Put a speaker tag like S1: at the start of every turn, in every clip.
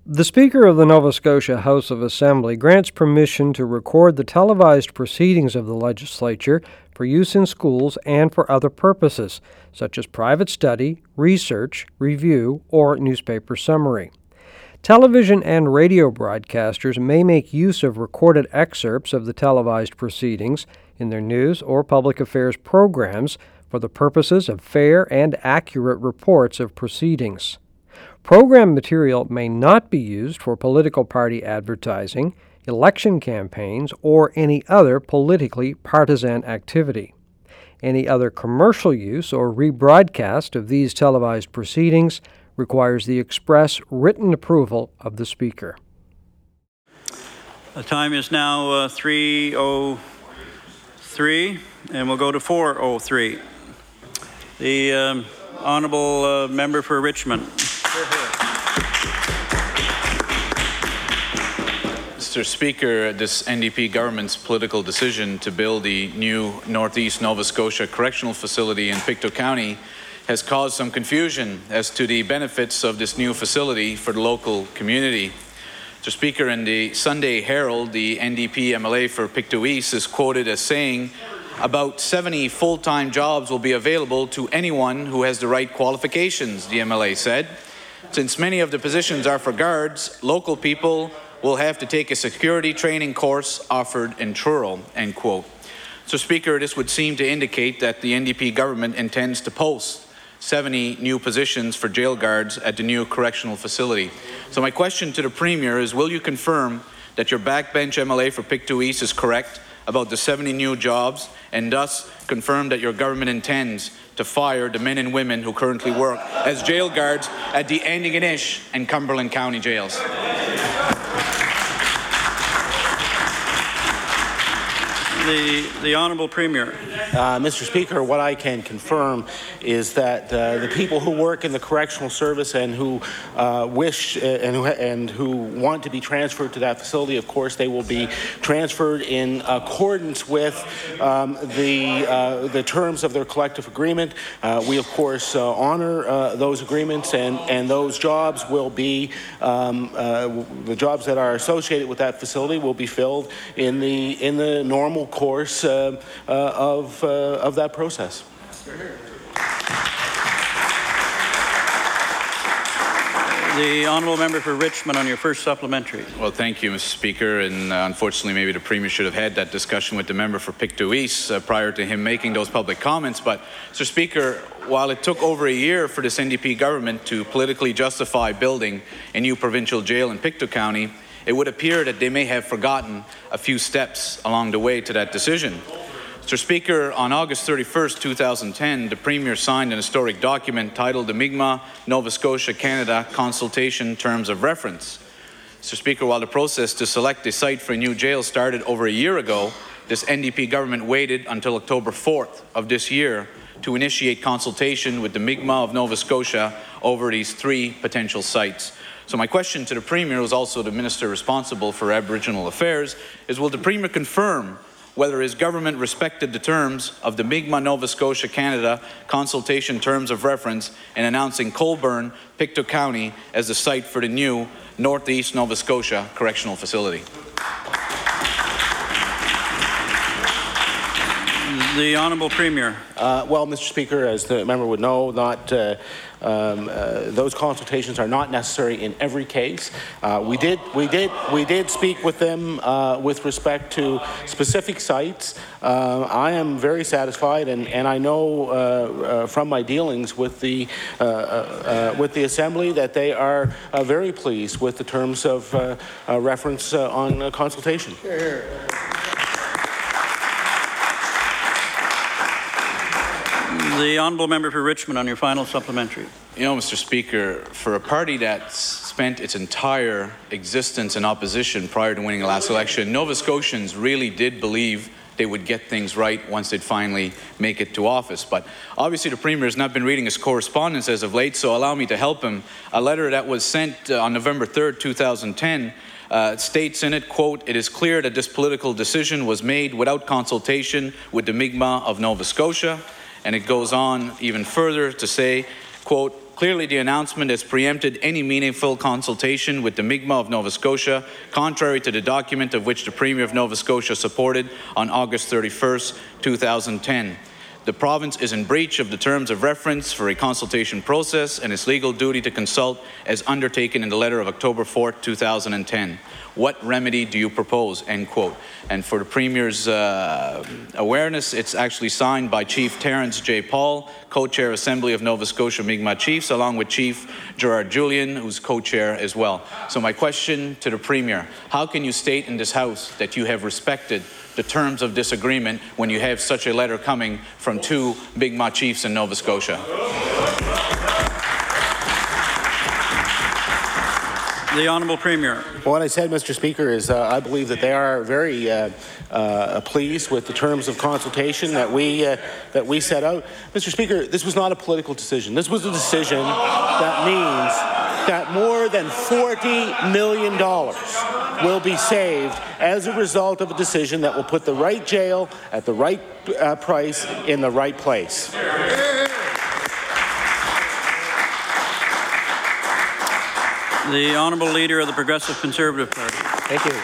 S1: The Speaker of the Nova Scotia House of Assembly grants permission to record the televised proceedings of the legislature for use in schools and for other purposes, such as private study, research, review, or newspaper summary. Television and radio broadcasters may make use of recorded excerpts of the televised proceedings in their news or public affairs programs for the purposes of fair and accurate reports of proceedings. Program material may not be used for political party advertising, election campaigns, or any other politically partisan activity. Any other commercial use or rebroadcast of these televised proceedings requires the express written approval of the Speaker.
S2: The time is now 3:03, and we'll go to 4:03. The Honourable Member for Richmond.
S3: Mr. Speaker, this NDP government's political decision to build the new Northeast Nova Scotia Correctional Facility in Pictou County has caused some confusion as to the benefits of this new facility for the local community. Mr. Speaker, in the Sunday Herald, the NDP MLA for Pictou East is quoted as saying about 70 full-time jobs will be available to anyone who has the right qualifications, the MLA said. Since many of the positions are for guards, local people will have to take a security training course offered in Truro, end quote. So, Speaker, this would seem to indicate that the NDP government intends to post 70 new positions for jail guards at the new correctional facility. So my question to the Premier is, will you confirm that your backbench MLA for Pictou East is correct about the 70 new jobs, and thus confirm that your government intends to fire the men and women who currently work as jail guards at the Antigonish and Cumberland County jails?
S2: The Honourable Premier.
S4: Mr. Speaker, what I can confirm is that the people who work in the correctional service and who wish and who want to be transferred to that facility, of course, they will be transferred in accordance with the terms of their collective agreement. We, of course, honour those agreements, and those jobs will be the jobs that are associated with that facility will be filled in the normal course of that process.
S2: The Honourable Member for Richmond on your first supplementary.
S3: Well, thank you, Mr. Speaker, and unfortunately maybe the Premier should have had that discussion with the member for Pictou East prior to him making those public comments. But, Mr. Speaker, while it took over a year for this NDP government to politically justify building a new provincial jail in Pictou County, it would appear that they may have forgotten a few steps along the way to that decision. Mr. Speaker, on August 31st, 2010, the Premier signed an historic document titled the Mi'kmaq Nova Scotia Canada Consultation Terms of Reference. Mr. Speaker, while the process to select a site for a new jail started over a year ago, this NDP government waited until October 4th of this year to initiate consultation with the Mi'kmaq of Nova Scotia over these 3 potential sites. So my question to the Premier, who's also the Minister responsible for Aboriginal Affairs, is will the Premier confirm whether his government respected the terms of the Mi'kmaq Nova Scotia Canada Consultation Terms of Reference in announcing Colborne, Pictou County as the site for the new Northeast Nova Scotia Correctional Facility?
S2: The Honourable Premier.
S4: Well, Mr. Speaker, as the member would know, those consultations are not necessary in every case. We did speak with them with respect to specific sites. I am very satisfied, and I know from my dealings with the Assembly that they are very pleased with the terms of reference on consultation.
S2: The Honourable Member for Richmond on your final supplementary.
S3: You know, Mr. Speaker, for a party that's spent its entire existence in opposition prior to winning the last election, Nova Scotians really did believe they would get things right once they'd finally make it to office. But obviously the Premier has not been reading his correspondence as of late, so allow me to help him. A letter that was sent on November 3rd, 2010 states in it, quote, "It is clear that this political decision was made without consultation with the Mi'kmaq of Nova Scotia." And it goes on even further to say, quote, Clearly, the announcement has preempted any meaningful consultation with the Mi'kmaq of Nova Scotia, contrary to the document of which the Premier of Nova Scotia supported on August 31st, 2010. The province is in breach of the terms of reference for a consultation process, and its legal duty to consult as undertaken in the letter of October 4, 2010. What remedy do you propose? End quote. And for the Premier's awareness, it's actually signed by Chief Terrence J. Paul, Co-Chair Assembly of Nova Scotia Mi'kmaq Chiefs, along with Chief Gerard Julian, who's Co-Chair as well. So my question to the Premier, how can you state in this House that you have respected the terms of disagreement when you have such a letter coming from two Mi'kmaq Chiefs in Nova Scotia?
S2: The Honourable Premier.
S4: Well, what I said, Mr. Speaker, is I believe that they are very pleased with the terms of consultation that we set out. Mr. Speaker, this was not a political decision. This was a decision that means that more than $40 million will be saved as a result of a decision that will put the right jail at the right price in the right place.
S2: The Honourable Leader of the Progressive Conservative Party.
S5: Thank you.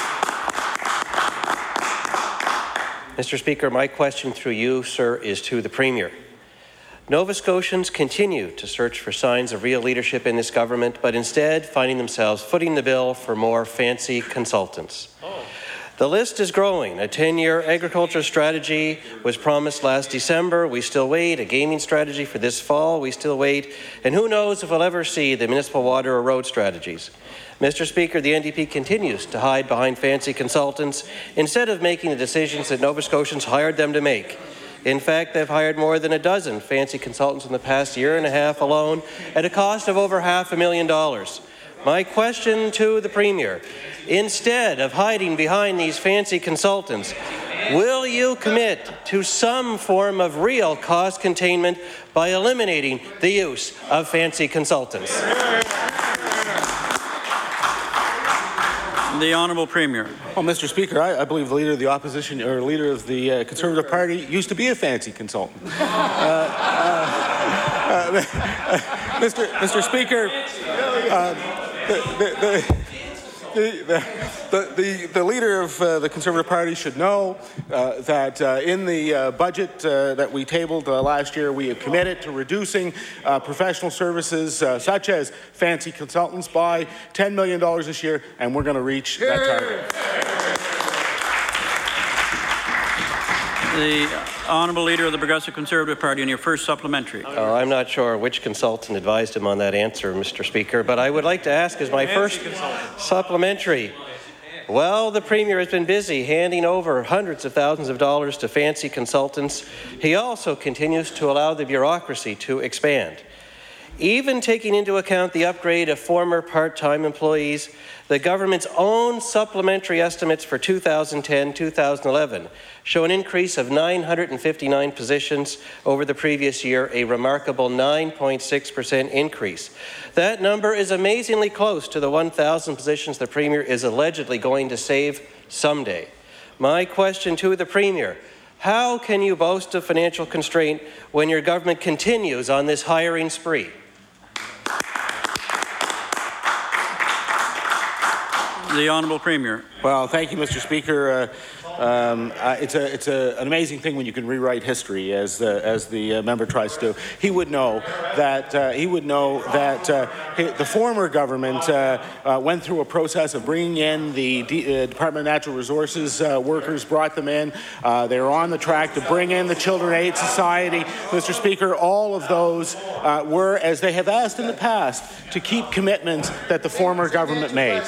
S5: Mr. Speaker, my question through you, sir, is to the Premier. Nova Scotians continue to search for signs of real leadership in this government, but instead finding themselves footing the bill for more fancy consultants. The list is growing. A 10-year agriculture strategy was promised last December. We still wait. A gaming strategy for this fall. We still wait. And who knows if we'll ever see the municipal water or road strategies. Mr. Speaker, the NDP continues to hide behind fancy consultants instead of making the decisions that Nova Scotians hired them to make. In fact, they've hired more than a dozen fancy consultants in the past year and a half alone at a cost of over $500,000. My question to the Premier, instead of hiding behind these fancy consultants, will you commit to some form of real cost containment by eliminating the use of fancy consultants?
S2: The Honourable Premier.
S4: Well, Mr. Speaker, I believe the Leader of the Opposition or Leader of the Conservative Party used to be a fancy consultant. Mr. Speaker, the Leader of the Conservative Party should know that in the budget that we tabled last year, we have committed to reducing professional services such as fancy consultants by $10 million this year, and we're going to reach that target.
S2: The Honourable Leader of the Progressive Conservative Party on your first supplementary.
S5: I'm not sure which consultant advised him on that answer, Mr. Speaker, but I would like to ask as my first supplementary. Well, the Premier has been busy handing over hundreds of thousands of dollars to fancy consultants. He also continues to allow the bureaucracy to expand. Even taking into account the upgrade of former part-time employees, the government's own supplementary estimates for 2010-2011 show an increase of 959 positions over the previous year, a remarkable 9.6% increase. That number is amazingly close to the 1,000 positions the Premier is allegedly going to save someday. My question to the Premier, how can you boast of financial constraint when your government continues on this hiring spree?
S2: The Honourable Premier.
S4: Well, thank you, Mr. Speaker. It's an amazing thing when you can rewrite history, as the member tries to do. He would know that the former government went through a process of bringing in the Department of Natural Resources workers, brought them in. They were on the track to bring in the Children Aid Society. Mr. Speaker, all of those were, as they have asked in the past, to keep commitments that the former government made.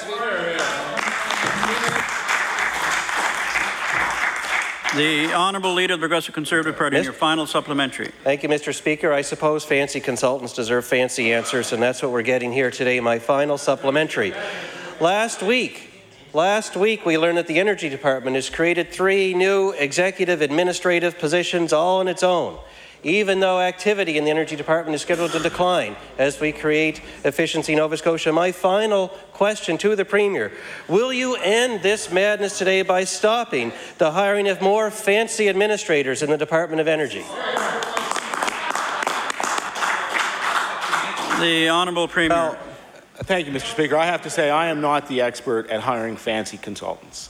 S2: The Honourable Leader of the Progressive Conservative Party in your final supplementary.
S5: Thank you, Mr. Speaker. I suppose fancy consultants deserve fancy answers, and that's what we're getting here today. My final supplementary. Last week, we learned that the Energy Department has created 3 new executive administrative positions all on its own, even though activity in the Energy Department is scheduled to decline as we create Efficiency Nova Scotia. My final question to the Premier, will you end this madness today by stopping the hiring of more fancy administrators in the Department of Energy?
S2: The Honourable Premier.
S4: Well, thank you, Mr. Speaker. I have to say I am not the expert at hiring fancy consultants.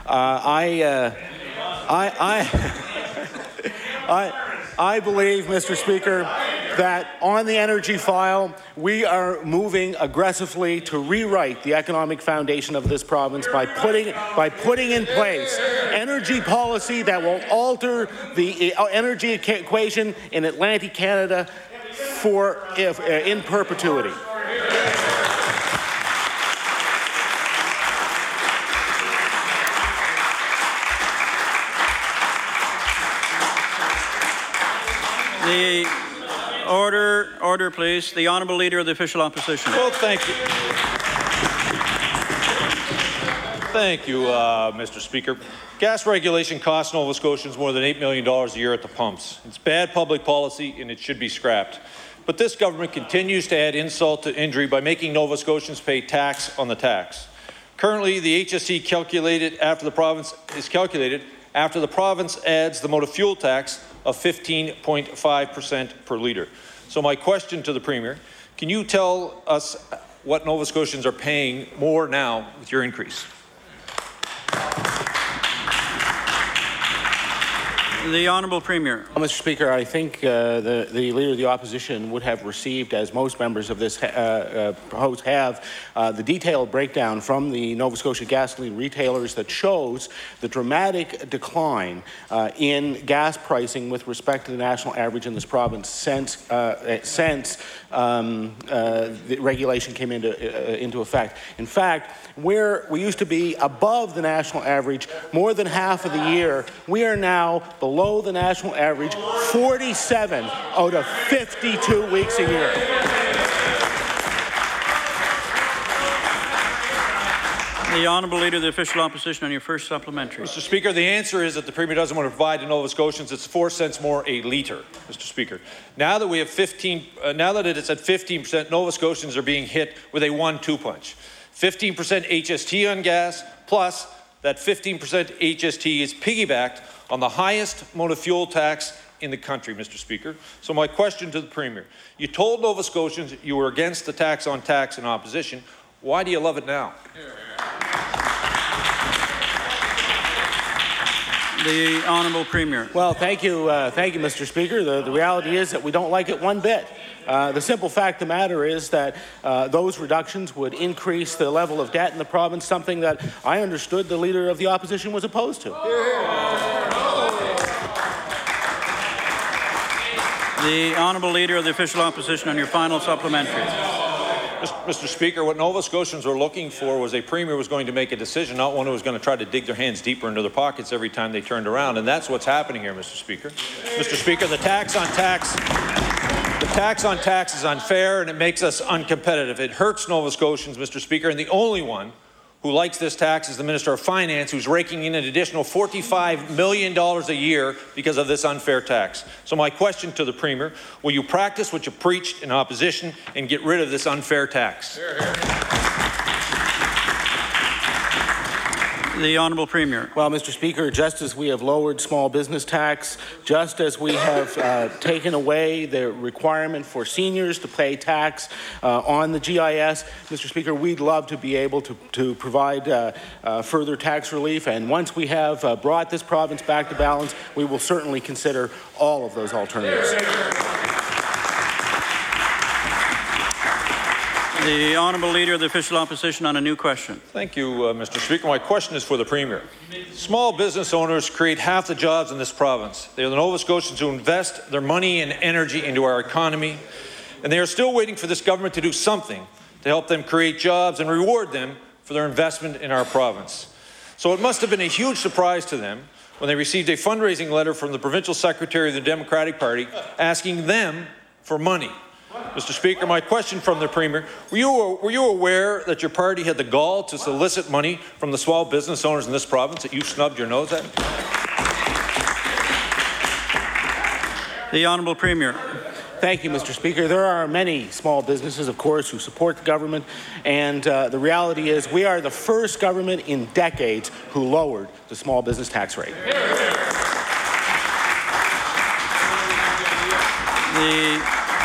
S4: I believe, Mr. Speaker, that on the energy file, we are moving aggressively to rewrite the economic foundation of this province by putting in place energy policy that will alter the energy equation in Atlantic Canada in perpetuity.
S2: The order, please. The Honourable Leader of the Official Opposition.
S6: Well, thank you. Thank you, Mr. Speaker. Gas regulation costs Nova Scotians more than $8 million a year at the pumps. It's bad public policy and it should be scrapped. But this government continues to add insult to injury by making Nova Scotians pay tax on the tax. Currently, the HST calculated after the province adds the motor fuel tax of 15.5% per litre. So my question to the Premier, can you tell us what Nova Scotians are paying more now with your increase?
S2: The Honourable Premier.
S4: Mr. Speaker, I think the Leader of the Opposition would have received, as most members of this House have, the detailed breakdown from the Nova Scotia gasoline retailers that shows the dramatic decline in gas pricing with respect to the national average in this province since the regulation came into effect. In fact, where we used to be above the national average more than half of the year, we are now below the national average 47 out of 52 weeks a year.
S2: The Honourable Leader of the Official Opposition on your first supplementary.
S6: Mr. Speaker, the answer is that the Premier doesn't want to provide to Nova Scotians. It's 4 cents more a litre, Mr. Speaker. Now that we have now that it's at 15%, Nova Scotians are being hit with a 1-2 punch. 15% HST on gas, plus that 15% HST is piggybacked on the highest motor fuel tax in the country, Mr. Speaker. So my question to the Premier, you told Nova Scotians you were against the tax on tax in opposition. Why do you love it now?
S2: The Honourable Premier.
S4: Well, thank you, Mr. Speaker. The reality is that we don't like it one bit. The simple fact of the matter is that those reductions would increase the level of debt in the province, something that I understood the Leader of the Opposition was opposed to.
S2: The Honourable Leader of the Official Opposition on your final supplementary.
S6: Mr. Speaker, what Nova Scotians were looking for was a Premier who was going to make a decision, not one who was going to try to dig their hands deeper into their pockets every time they turned around, and that's what's happening here, Mr. Speaker. Mr. Speaker, the tax on tax is unfair and it makes us uncompetitive. It hurts Nova Scotians, Mr. Speaker, and the only one who likes this tax is the Minister of Finance, who's raking in an additional $45 million a year because of this unfair tax. So my question to the Premier, will you practice what you preached in opposition and get rid of this unfair tax?
S2: Hear, hear. The Honourable Premier.
S4: Well, Mr. Speaker, just as we have lowered small business tax, just as we have taken away the requirement for seniors to pay tax on the GIS, Mr. Speaker, we'd love to be able to provide further tax relief. And once we have brought this province back to balance, we will certainly consider all of those alternatives.
S2: The Honourable Leader of the Official Opposition on a new question.
S6: Thank you, Mr. Speaker. My question is for the Premier. Small business owners create half the jobs in this province. They are the Nova Scotians who invest their money and energy into our economy, and they are still waiting for this government to do something to help them create jobs and reward them for their investment in our province. So it must have been a huge surprise to them when they received a fundraising letter from the Provincial Secretary of the Democratic Party asking them for money. Mr. Speaker, my question from the Premier, were you aware that your party had the gall to solicit money from the small business owners in this province that you snubbed your nose at?
S2: The Honourable Premier.
S4: Thank you, Mr. Speaker. There are many small businesses, of course, who support the government, and the reality is we are the first government in decades who lowered the small business tax rate.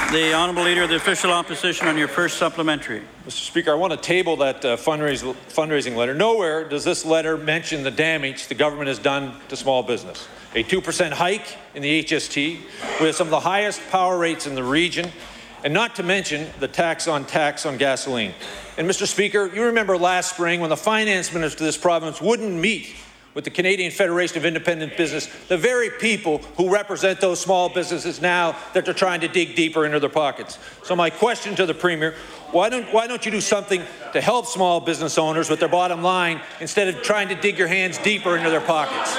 S2: The Honourable Leader of the Official Opposition on your first supplementary.
S6: Mr. Speaker, I want to table that fundraising letter. Nowhere does this letter mention the damage the government has done to small business. A 2% hike in the HST with some of the highest power rates in the region, and not to mention the tax on gasoline. And Mr. Speaker, you remember last spring when the finance minister of this province wouldn't meet with the Canadian Federation of Independent Business, the very people who represent those small businesses now that they're trying to dig deeper into their pockets. So my question to the Premier, why don't you do something to help small business owners with their bottom line instead of trying to dig your hands deeper into their pockets?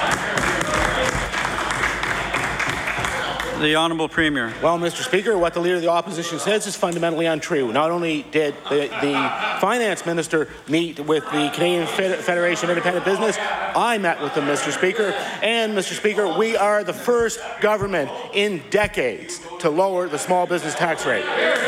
S2: The Honourable Premier.
S4: Well, Mr. Speaker, what the Leader of the Opposition says is fundamentally untrue. Not only did the Finance Minister meet with the Canadian Federation of Independent Business, I met with them, Mr. Speaker. And, Mr. Speaker, we are the first government in decades to lower the small business tax rate.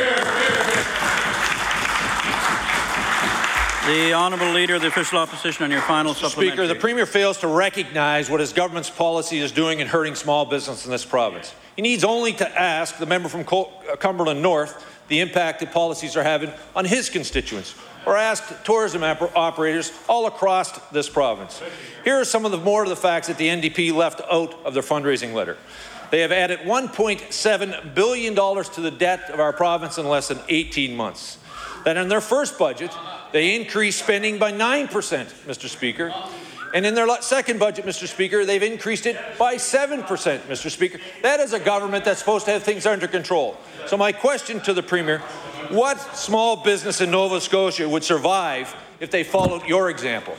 S2: The Honourable Leader of the Official Opposition on your final supplementary.
S6: Speaker, the Premier fails to recognize what his government's policy is doing in hurting small business in this province. He needs only to ask the member from Cumberland North the impact that policies are having on his constituents, or ask tourism operators all across this province. Here are some of the facts that the NDP left out of their fundraising letter. They have added $1.7 billion to the debt of our province in less than 18 months. That in their first budget, they increased spending by 9%, Mr. Speaker. And in their second budget, Mr. Speaker, they've increased it by 7%, Mr. Speaker. That is a government that's supposed to have things under control. So my question to the Premier, what small business in Nova Scotia would survive if they followed your example?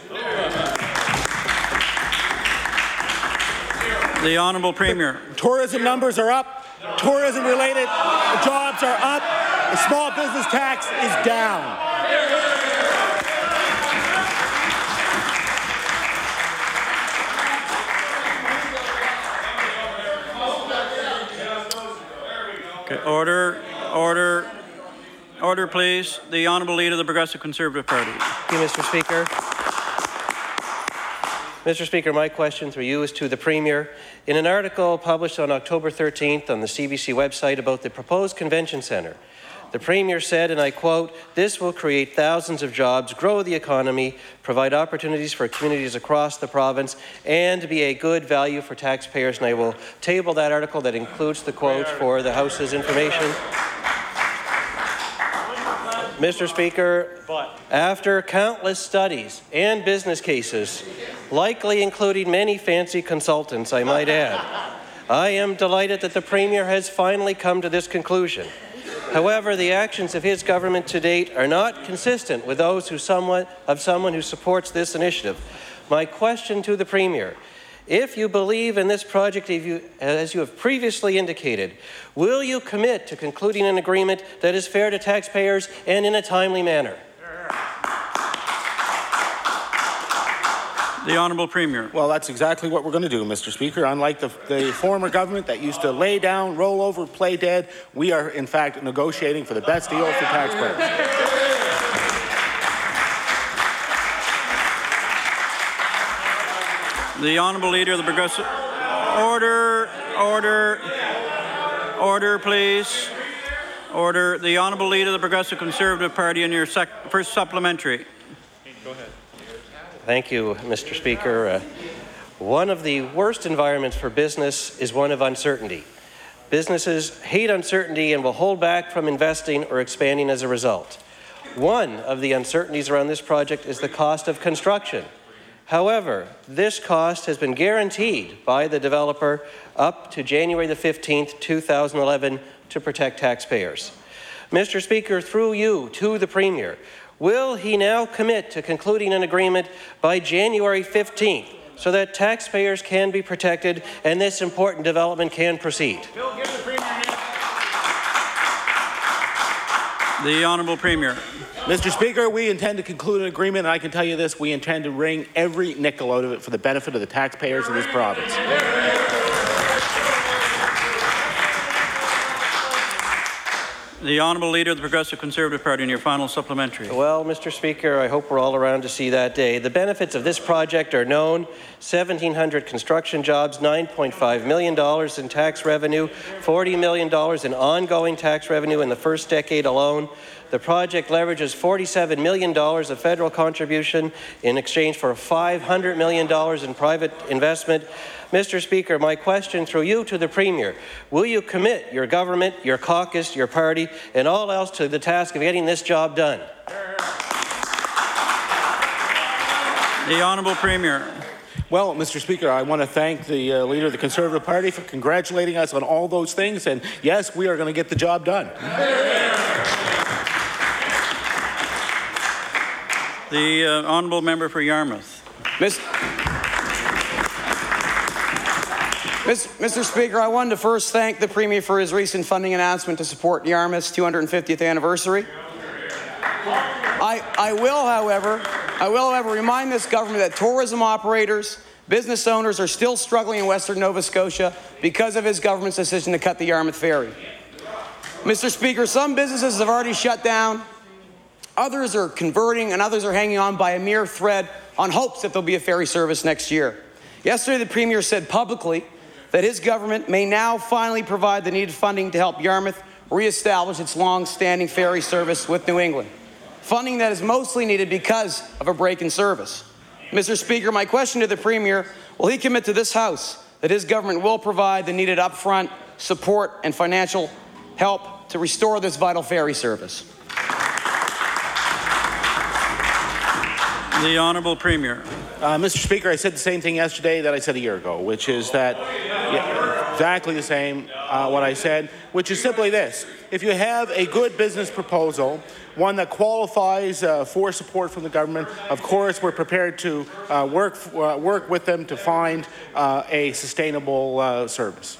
S2: The Honourable Premier.
S4: Tourism numbers are up. Tourism-related jobs are up. The small business tax is down.
S2: Okay, order, please. The Honourable Leader of the Progressive Conservative Party.
S5: Thank you, Mr. Speaker. Mr. Speaker, my question through you is to the Premier. In an article published on October 13th on the CBC website about the proposed convention centre, the Premier said, and I quote, "This will create thousands of jobs, grow the economy, provide opportunities for communities across the province, and be a good value for taxpayers." And I will table that article that includes the quote for the House's information. Mr. Speaker, after countless studies and business cases, likely including many fancy consultants, I might add, I am delighted that the Premier has finally come to this conclusion. However, the actions of his government to date are not consistent with those of someone who supports this initiative. My question to the Premier, if you believe in this project as you have previously indicated, will you commit to concluding an agreement that is fair to taxpayers and in a timely manner?
S2: The Honourable Premier.
S4: Well, that's exactly what we're going to do, Mr. Speaker. Unlike the former government that used to lay down, roll over, play dead, we are, in fact, negotiating for the best deal for taxpayers.
S2: The Honourable Leader of the Progressive... Order, please. Order. The Honourable Leader of the Progressive Conservative Party on your first supplementary.
S6: Go ahead.
S5: Thank you, Mr. Speaker. One of the worst environments for business is one of uncertainty. Businesses hate uncertainty and will hold back from investing or expanding as a result. One of the uncertainties around this project is the cost of construction. However, this cost has been guaranteed by the developer up to January the 15th, 2011 to protect taxpayers. Mr. Speaker, through you to the Premier, will he now commit to concluding an agreement by January 15th so that taxpayers can be protected and this important development can proceed?
S2: The Honourable Premier.
S4: Mr. Speaker, we intend to conclude an agreement, and I can tell you this, we intend to wring every nickel out of it for the benefit of the taxpayers of this province.
S2: The Honourable Leader of the Progressive Conservative Party in your final supplementary.
S5: Well, Mr. Speaker, I hope we're all around to see that day. The benefits of this project are known: 1,700 construction jobs, $9.5 million in tax revenue, $40 million in ongoing tax revenue in the first decade alone. The project leverages $47 million of federal contribution in exchange for $500 million in private investment. Mr. Speaker, my question through you to the Premier: will you commit your government, your caucus, your party, and all else to the task of getting this job done?
S2: The Honourable Premier.
S4: Well, Mr. Speaker, I want to thank the Leader of the Conservative Party for congratulating us on all those things, and yes, we are going to get the job done.
S2: The Honourable Member for Yarmouth.
S7: Mr. Speaker, I wanted to first thank the Premier for his recent funding announcement to support Yarmouth's 250th anniversary. I will, however, remind this government that tourism operators, business owners are still struggling in Western Nova Scotia because of his government's decision to cut the Yarmouth Ferry. Mr. Speaker, some businesses have already shut down, others are converting, and others are hanging on by a mere thread on hopes that there'll be a ferry service next year. Yesterday, the Premier said publicly that his government may now finally provide the needed funding to help Yarmouth re-establish its long-standing ferry service with New England, funding that is mostly needed because of a break in service. Mr. Speaker, my question to the Premier: will he commit to this House that his government will provide the needed upfront support and financial help to restore this vital ferry service?
S2: The Honourable Premier.
S4: Mr. Speaker, I said the same thing yesterday that I said a year ago, which is that exactly the same what I said, which is simply this: if you have a good business proposal, one that qualifies for support from the government, of course we're prepared to work with them to find a sustainable service.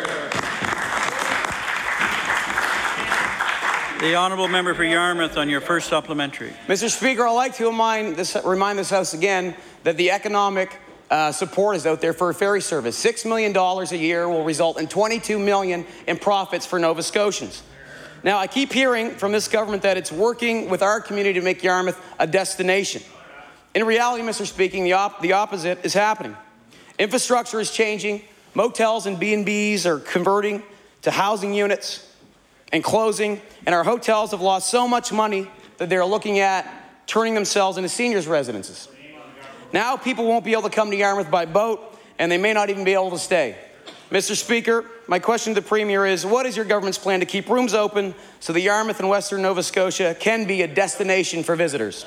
S2: The Honourable Member for Yarmouth on your first supplementary.
S7: Mr. Speaker, I'd like to remind this House again that the economic support is out there for a ferry service. $6 million a year will result in $22 million in profits for Nova Scotians. Now, I keep hearing from this government that it's working with our community to make Yarmouth a destination. In reality, Mr. Speaker, the opposite is happening. Infrastructure is changing. Motels and B&Bs are converting to housing units and closing, and our hotels have lost so much money that they're looking at turning themselves into seniors' residences. Now people won't be able to come to Yarmouth by boat, and they may not even be able to stay. Mr. Speaker, my question to the Premier is: what is your government's plan to keep rooms open so that Yarmouth and Western Nova Scotia can be a destination for visitors?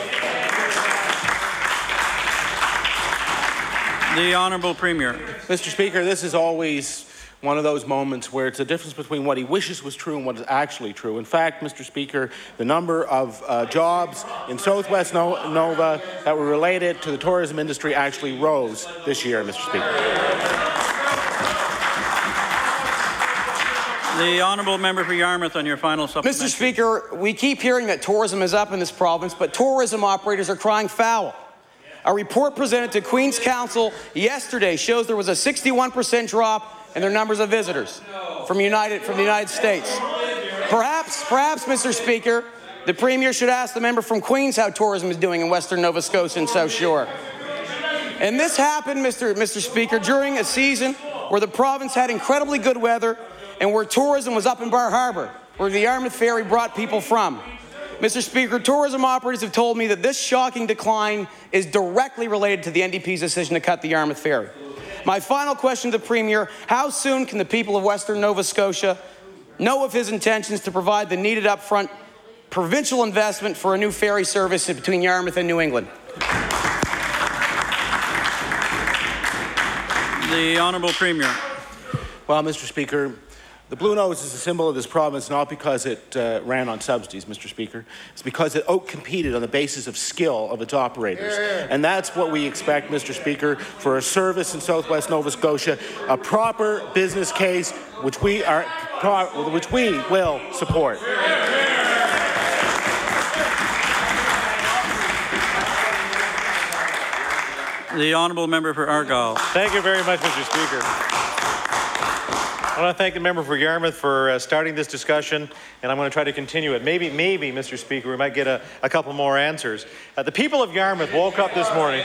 S2: The Honourable Premier.
S4: Mr. Speaker, this is always one of those moments where it's a difference between what he wishes was true and what is actually true. In fact, Mr. Speaker, the number of jobs in Southwest Nova that were related to the tourism industry actually rose this year, Mr. Speaker.
S2: The Honourable Member for Yarmouth on your final supplementary.
S7: Mr. Speaker, we keep hearing that tourism is up in this province, but tourism operators are crying foul. A report presented to Queen's Council yesterday shows there was a 61% drop in their numbers of visitors from the United States. Perhaps, Mr. Speaker, the Premier should ask the member from Queens how tourism is doing in Western Nova Scotia and South Shore. And this happened, Mr. Speaker, during a season where the province had incredibly good weather and where tourism was up in Bar Harbor, where the Yarmouth Ferry brought people from. Mr. Speaker, tourism operators have told me that this shocking decline is directly related to the NDP's decision to cut the Yarmouth Ferry. My final question to the Premier: how soon can the people of Western Nova Scotia know of his intentions to provide the needed upfront provincial investment for a new ferry service between Yarmouth and New England?
S2: The Honourable Premier.
S4: Well, Mr. Speaker, the Blue Nose is a symbol of this province not because it ran on subsidies, Mr. Speaker. It's because it outcompeted on the basis of skill of its operators. And that's what we expect, Mr. Speaker, for a service in Southwest Nova Scotia, a proper business case which we will support.
S2: The Honourable Member for Argyle.
S8: Thank you very much, Mr. Speaker. I want to thank the member for Yarmouth for starting this discussion, and I'm going to try to continue it. Maybe, Mr. Speaker, we might get a couple more answers. The people of Yarmouth woke up this morning.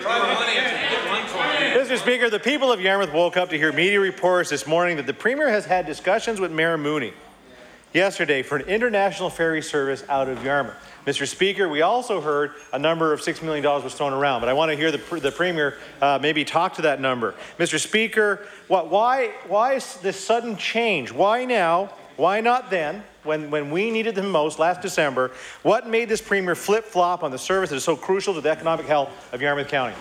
S8: Mr. Speaker, the people of Yarmouth woke up to hear media reports this morning that the Premier has had discussions with Mayor Mooney yesterday for an international ferry service out of Yarmouth. Mr. Speaker, we also heard a number of $6 million was thrown around, but I want to hear the Premier maybe talk to that number. Mr. Speaker, why is this sudden change? Why now? Why not then, when we needed them most last December? What made this Premier flip-flop on the service that is so crucial to the economic health of Yarmouth County?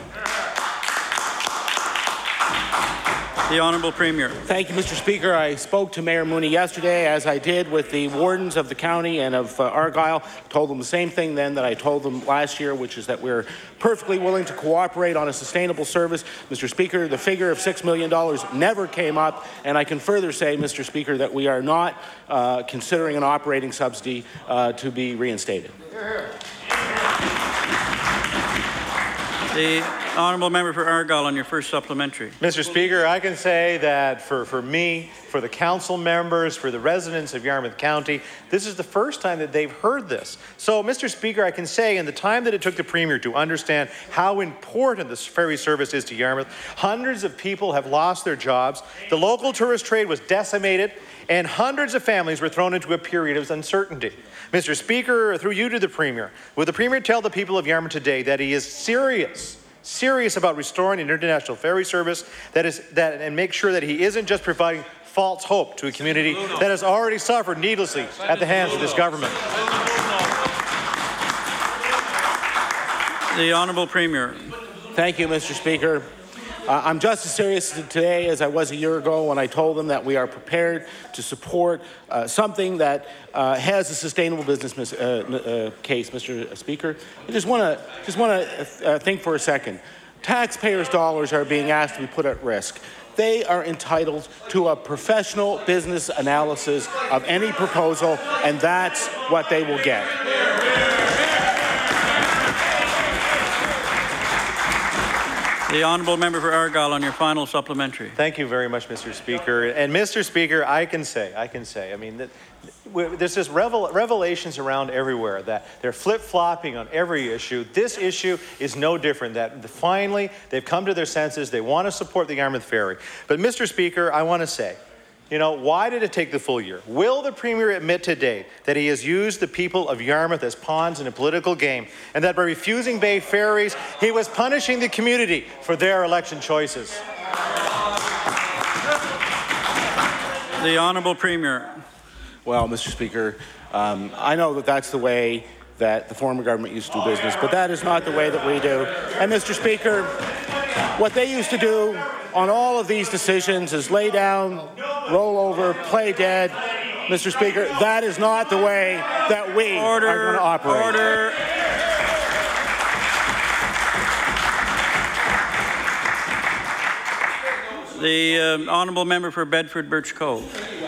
S2: The Honourable Premier.
S4: Thank you, Mr. Speaker. I spoke to Mayor Mooney yesterday, as I did with the wardens of the county and of Argyll. Told them the same thing then that I told them last year, which is that we're perfectly willing to cooperate on a sustainable service. Mr. Speaker, the figure of $6 million never came up, and I can further say, Mr. Speaker, that we are not considering an operating subsidy to be reinstated.
S2: The Honourable Member for Argyll on your first supplementary.
S8: Mr. Speaker, I can say that for me, for the council members, for the residents of Yarmouth County, this is the first time that they've heard this. So, Mr. Speaker, I can say in the time that it took the Premier to understand how important this ferry service is to Yarmouth, hundreds of people have lost their jobs, the local tourist trade was decimated, and hundreds of families were thrown into a period of uncertainty. Mr. Speaker, through you to the Premier, will the Premier tell the people of Yarmouth today that he is serious about restoring an international ferry service and make sure that he isn't just providing false hope to a community that has already suffered needlessly at the hands of this government?
S2: The Honourable Premier.
S4: Thank you, Mr. Speaker. I'm just as serious today as I was a year ago when I told them that we are prepared to support something that has a sustainable business case, Mr. Speaker. I just want to think for a second. Taxpayers' dollars are being asked to be put at risk. They are entitled to a professional business analysis of any proposal, and that's what they will get.
S2: The Honourable Member for Argyll on your final supplementary.
S8: Thank you very much, Mr. Speaker. And Mr. Speaker, I can say, I mean, there's this revelations around everywhere that they're flip-flopping on every issue. This issue is no different, that finally they've come to their senses. They want to support the Yarmouth Ferry. But Mr. Speaker, I want to say, you know, why did it take the full year? Will the Premier admit today that he has used the people of Yarmouth as pawns in a political game, and that by refusing Bay ferries, he was punishing the community for their election choices?
S2: The Honourable Premier.
S4: Well, Mr. Speaker, I know that that's the way that the former government used to do business, but that is not the way that we do. And Mr. Speaker, what they used to do on all of these decisions is lay down, roll over, play dead. Mr. Speaker, that is not the way that we are going to operate.
S2: Order. The Honourable Member for Bedford Birch Cove.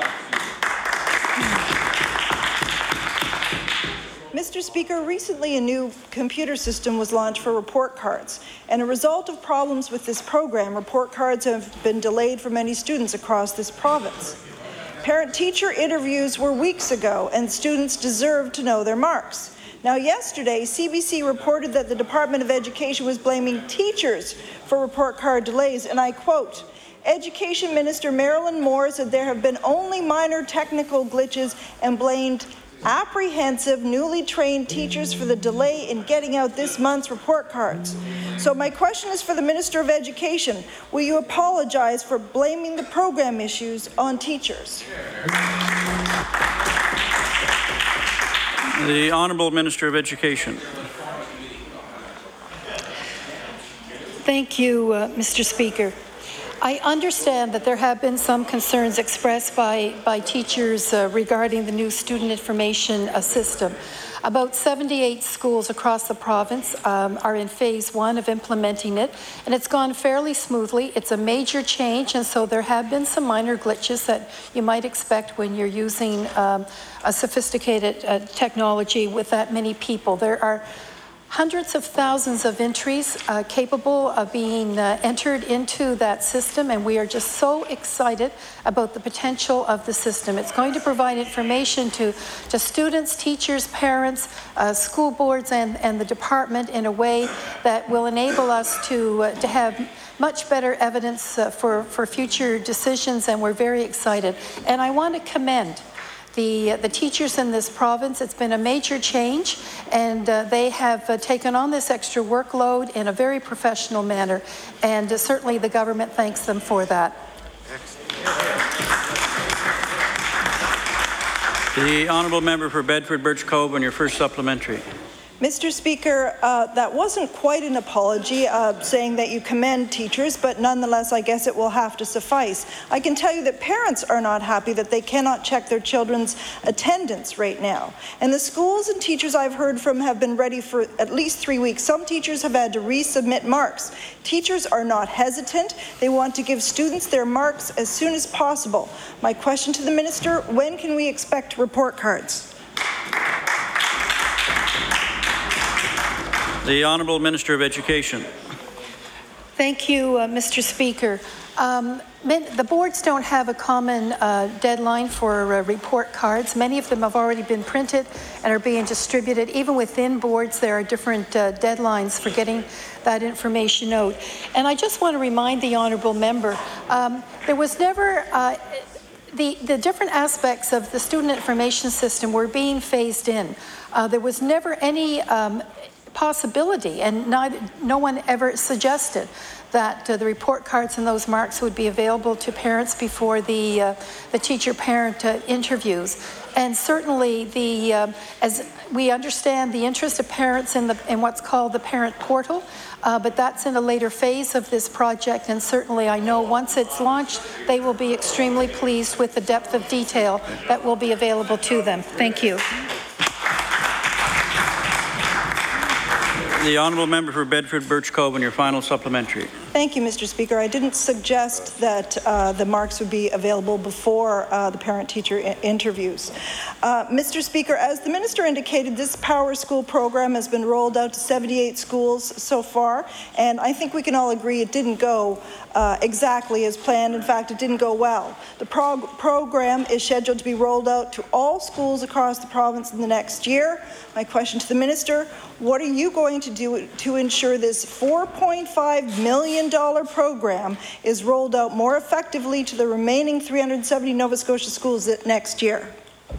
S9: Mr. Speaker, recently a new computer system was launched for report cards, and a result of problems with this program, report cards have been delayed for many students across this province. Parent-teacher interviews were weeks ago, and students deserve to know their marks. Now, yesterday, CBC reported that the Department of Education was blaming teachers for report card delays, and I quote, Education Minister Marilyn Moore said there have been only minor technical glitches and blamed apprehensive, newly trained teachers for the delay in getting out this month's report cards. So my question is for the Minister of Education. Will you apologize for blaming the program issues on teachers?
S2: The Honourable Minister of Education.
S10: Thank you, Mr. Speaker. I understand that there have been some concerns expressed by teachers regarding the new student information system. About 78 schools across the province are in phase 1 of implementing it, and it's gone fairly smoothly. It's a major change, and so there have been some minor glitches that you might expect when you're using a sophisticated technology with that many people. There are hundreds of thousands of entries capable of being entered into that system, and we are just so excited about the potential of the system. It's going to provide information to students, teachers, parents, school boards, and the department in a way that will enable us to have much better evidence for future decisions, and we're very excited. And I want to commend the teachers in this province. It's been a major change, and they have taken on this extra workload in a very professional manner, and certainly the government thanks them for that.
S2: The honourable member for Bedford Birch Cove on your first supplementary.
S9: Mr. Speaker, that wasn't quite an apology, saying that you commend teachers, but nonetheless, I guess it will have to suffice. I can tell you that parents are not happy that they cannot check their children's attendance right now. And the schools and teachers I've heard from have been ready for at least 3 weeks. Some teachers have had to resubmit marks. Teachers are not hesitant. They want to give students their marks as soon as possible. My question to the minister, when can we expect report cards?
S2: The Honourable Minister of Education.
S10: Thank you, Mr. Speaker. The boards don't have a common deadline for report cards. Many of them have already been printed and are being distributed. Even within boards, there are different deadlines for getting that information out. And I just want to remind the honourable member, there was never the different aspects of the student information system were being phased in. There was never any possibility, and no one ever suggested that the report cards and those marks would be available to parents before the teacher-parent interviews. And certainly, as we understand the interest of parents in what's called the parent portal, but that's in a later phase of this project, and certainly I know once it's launched, they will be extremely pleased with the depth of detail that will be available to them. Thank you.
S2: The honourable member for Bedford Birch Cove on your final supplementary.
S9: Thank you, Mr. Speaker. I didn't suggest that the marks would be available before the parent-teacher interviews. Mr. Speaker, as the minister indicated, this Power School program has been rolled out to 78 schools so far, and I think we can all agree it didn't go exactly as planned. In fact, it didn't go well. The program is scheduled to be rolled out to all schools across the province in the next year. My question to the minister, what are you going to do to ensure this $4.5 million program is rolled out more effectively to the remaining 370 Nova Scotia schools next year?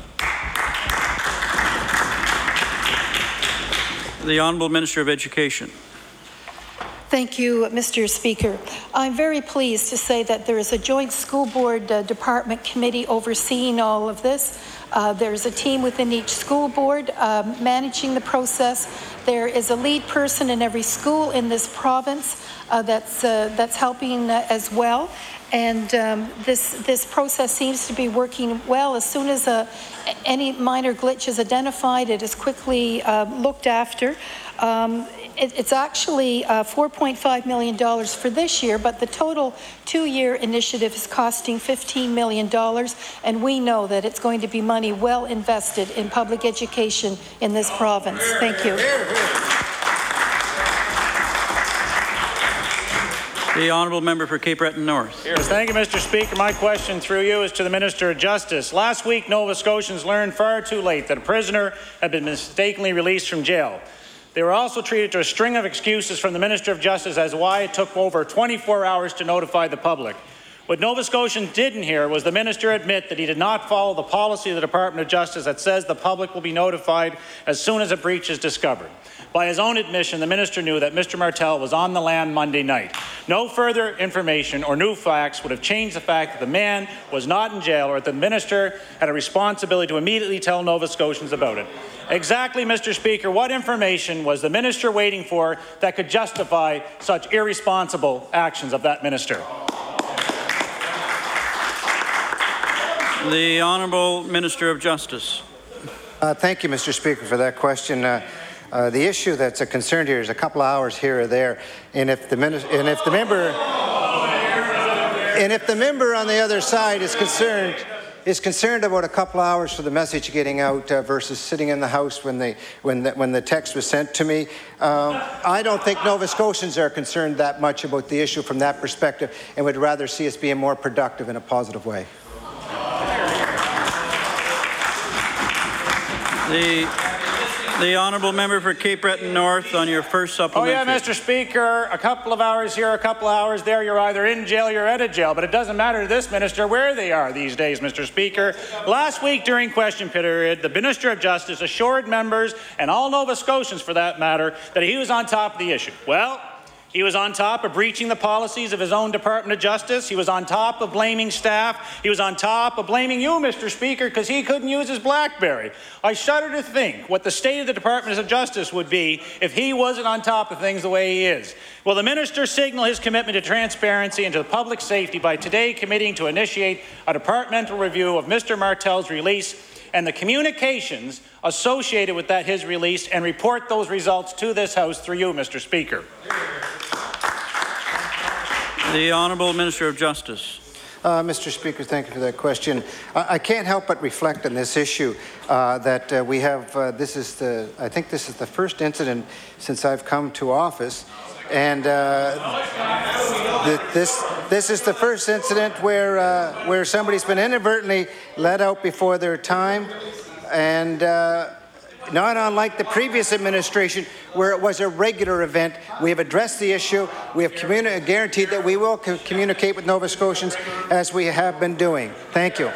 S2: The Honourable Minister of Education.
S10: Thank you, Mr. Speaker. I'm very pleased to say that there is a joint school board department committee overseeing all of this. There's a team within each school board managing the process. There is a lead person in every school in this province that's helping as well. And this process seems to be working well. As soon as any minor glitch is identified, it is quickly looked after. It's actually $4.5 million for this year, but the total two-year initiative is costing $15 million, and we know that it's going to be money well invested in public education in this province. Thank you.
S2: The honourable member for Cape Breton North.
S11: Yes, thank you, Mr. Speaker. My question through you is to the Minister of Justice. Last week, Nova Scotians learned far too late that a prisoner had been mistakenly released from jail. They were also treated to a string of excuses from the Minister of Justice as to why it took over 24 hours to notify the public. What Nova Scotians didn't hear was the minister admit that he did not follow the policy of the Department of Justice that says the public will be notified as soon as a breach is discovered. By his own admission, the minister knew that Mr. Martel was on the land Monday night. No further information or new facts would have changed the fact that the man was not in jail, or that the minister had a responsibility to immediately tell Nova Scotians about it. Exactly, Mr. Speaker, what information was the minister waiting for that could justify such irresponsible actions of that minister?
S2: The Honourable Minister of Justice.
S12: Thank you, Mr. Speaker, for that question. The issue that's a concern here is a couple of hours here or there, and if the member on the other side is concerned, is concerned about a couple hours for the message getting out versus sitting in the House when the text was sent to me. I don't think Nova Scotians are concerned that much about the issue from that perspective and would rather see us being more productive in a positive way.
S2: The honourable member for Cape Breton North on your first supplementary.
S11: Oh yeah, Mr. Speaker, a couple of hours here, a couple of hours there, you're either in jail or you're out of jail, but it doesn't matter to this minister where they are these days, Mr. Speaker. Last week during question period, the Minister of Justice assured members, and all Nova Scotians for that matter, that he was on top of the issue. Well, he was on top of breaching the policies of his own Department of Justice. He was on top of blaming staff. He was on top of blaming you, Mr. Speaker, because he couldn't use his BlackBerry. I shudder to think what the state of the Department of Justice would be if he wasn't on top of things the way he is. Will the minister signal his commitment to transparency and to public safety by today committing to initiate a departmental review of Mr. Martel's release and the communications associated with his release and report those results to this House through you, Mr. Speaker?
S2: The Honourable Minister of Justice.
S12: Mr. Speaker, thank you for that question. I can't help but reflect on this issue that we have. I think this is the first incident since I've come to office, and this is the first incident where somebody's been inadvertently let out before their time, and not unlike the previous administration where it was a regular event. We have addressed the issue. We have guaranteed that we will communicate with Nova Scotians as we have been doing. Thank you.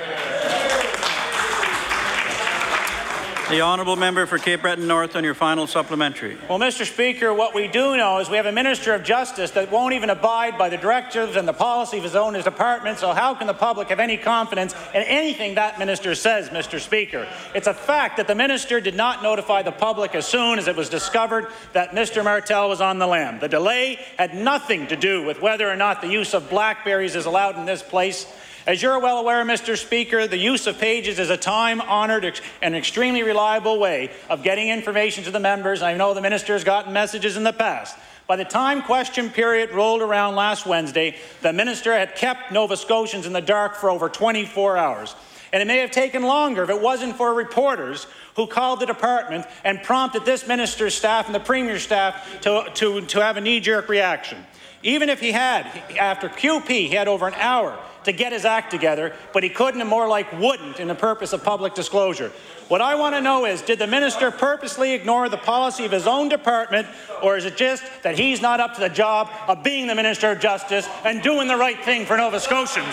S2: The honourable member for Cape Breton North on your final supplementary.
S11: Well, Mr. Speaker, what we do know is we have a Minister of Justice that won't even abide by the directives and the policy of his own department, so how can the public have any confidence in anything that minister says, Mr. Speaker? It's a fact that the minister did not notify the public as soon as it was discovered that Mr. Martel was on the lam. The delay had nothing to do with whether or not the use of BlackBerries is allowed in this place. As you're well aware, Mr. Speaker, the use of pages is a time-honoured and extremely reliable way of getting information to the members. I know the minister has gotten messages in the past. By the time question period rolled around last Wednesday, the minister had kept Nova Scotians in the dark for over 24 hours. And it may have taken longer if it wasn't for reporters who called the department and prompted this minister's staff and the Premier's staff to have a knee-jerk reaction. Even if he had, after QP, he had over an hour to get his act together, but he couldn't and more like wouldn't in the purpose of public disclosure. What I want to know is, did the minister purposely ignore the policy of his own department, or is it just that he's not up to the job of being the Minister of Justice and doing the right thing for Nova Scotians?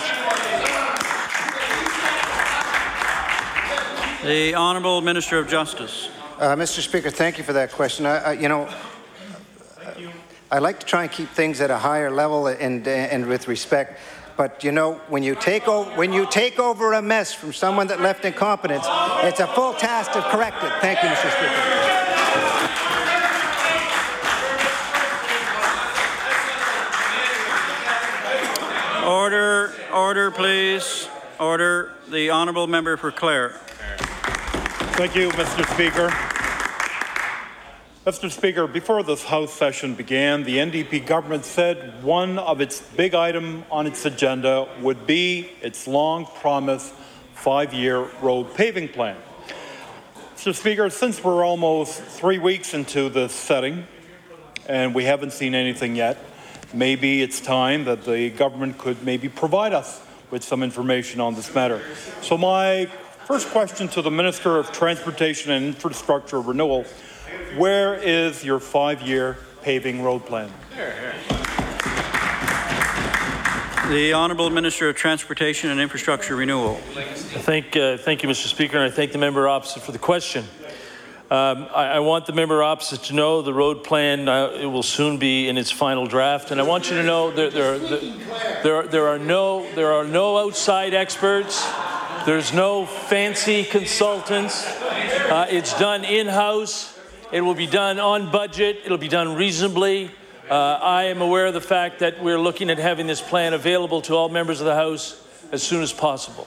S2: The Honourable Minister of Justice.
S12: Mr. Speaker, thank you for that question. I like to try and keep things at a higher level and with respect. But, you know, when you take over a mess from someone that left incompetence, it's a full task to correct it. Thank you, Mr.
S2: Speaker. Order, please. Order. The Honourable Member for Clare.
S13: Thank you, Mr. Speaker. Mr. Speaker, before this House session began, the NDP government said one of its big items on its agenda would be its long-promised 5-year road paving plan. Mr. Speaker, since we're almost 3 weeks into this setting and we haven't seen anything yet, maybe it's time that the government could maybe provide us with some information on this matter. So my first question to the Minister of Transportation and Infrastructure Renewal: where is your 5-year paving road plan?
S2: The Honourable Minister of Transportation and Infrastructure Renewal.
S14: Thank you, Mr. Speaker, and I thank the member opposite for the question. I want the member opposite to know the road plan it will soon be in its final draft, and I want you to know there are no outside experts. There's no fancy consultants. It's done in-house. It will be done on budget. It'll be done reasonably. I am aware of the fact that we're looking at having this plan available to all members of the House as soon as possible.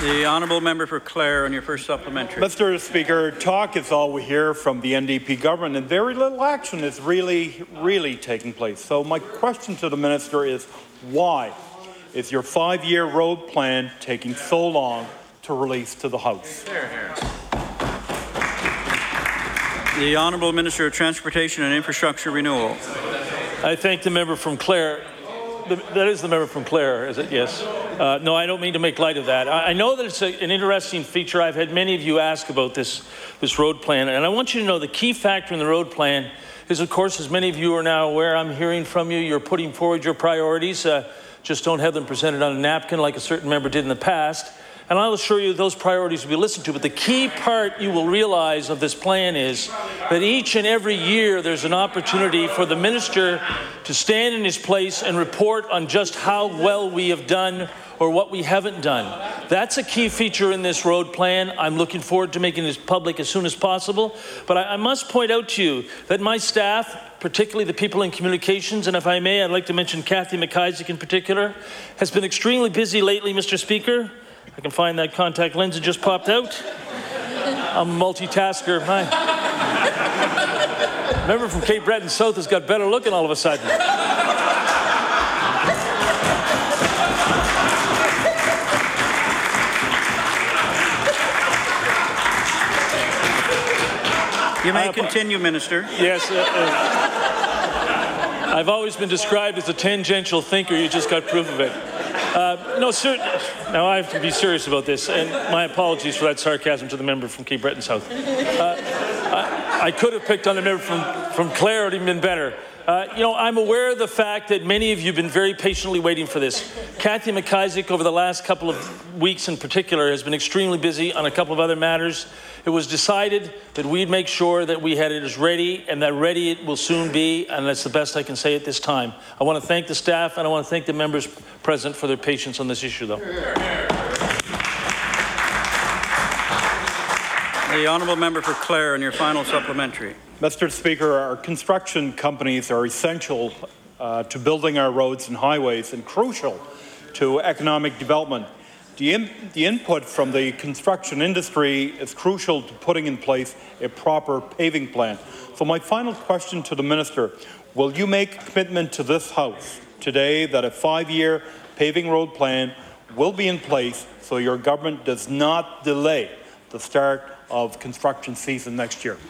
S2: The honourable member for Clare on your first supplementary.
S13: Mr. Speaker, talk is all we hear from the NDP government, and very little action is really taking place. So my question to the minister is, why is your 5-year road plan taking so long to release to the House?
S2: The honourable Minister of Transportation and Infrastructure Renewal.
S14: I thank the member from Clare. That is the member from Clare, is it? Yes. No, I don't mean to make light of that. I know that it's an interesting feature. I've had many of you ask about this road plan, and I want you to know the key factor in the road plan is, of course, as many of you are now aware, I'm hearing from you, you're putting forward your priorities. Just don't have them presented on a napkin like a certain member did in the past. And I'll assure you those priorities will be listened to. But the key part you will realize of this plan is that each and every year there's an opportunity for the minister to stand in his place and report on just how well we have done or what we haven't done. That's a key feature in this road plan. I'm looking forward to making this public as soon as possible. But I must point out to you that my staff, particularly the people in communications, and if I may, I'd like to mention Kathy McIsaac in particular, has been extremely busy lately, Mr. Speaker. I can find that contact lens that just popped out. I'm a multitasker. My member from Cape Breton South has got better looking all of a sudden.
S2: You may continue, Minister.
S14: Yes. I've always been described as a tangential thinker. You just got proof of it. No, sir. Now I have to be serious about this, and my apologies for that sarcasm to the member from Cape Breton South. I could have picked on the member from Clare; it would have been better. I'm aware of the fact that many of you have been very patiently waiting for this. Kathy McIsaac, over the last couple of weeks in particular, has been extremely busy on a couple of other matters. It was decided that we'd make sure that we had it as ready, and that ready it will soon be, and that's the best I can say at this time. I want to thank the staff, and I want to thank the members present for their patience on this issue, though.
S2: The honourable member for Clare on your final supplementary.
S13: Mr. Speaker, our construction companies are essential to building our roads and highways and crucial to economic development. The input from the construction industry is crucial to putting in place a proper paving plan. So my final question to the minister, will you make a commitment to this House today that a 5-year paving road plan will be in place so your government does not delay the start of construction season next year?